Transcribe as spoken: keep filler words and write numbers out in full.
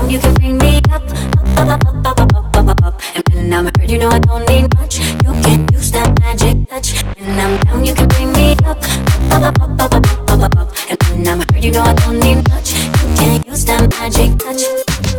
down, you can bring me up, up, up, up, up, up, up, up, up, up. And when I'm hurt, you know I don't need much. You can use that magic touch. When I'm down, you can bring me up, up, up, up, up, up, up, up, up, up. And when I'm hurt, you know I don't need much. You can use that magic touch.